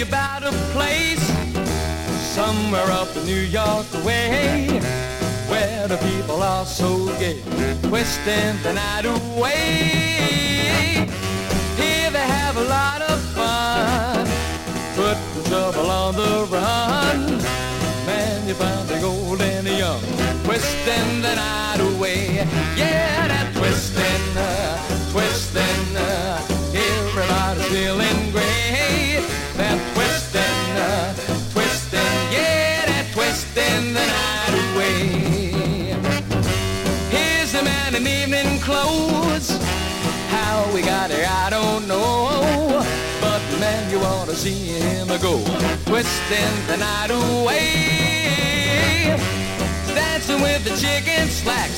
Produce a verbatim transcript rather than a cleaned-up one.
you about a place somewhere up in New York way, where the people are so gay, twisting the night away. Here they have a lot of fun, putting trouble on the run. Man, you find the old and the young, twisting the night away. Yeah, that twisting, uh, twisting, uh, everybody's feeling great. That twisting, uh, twisting, yeah, that twisting the night away. Here's a man in evening clothes. How we got here, I don't know. But man, you ought to see him go, twisting the night away. Dancing with the chicken slacks,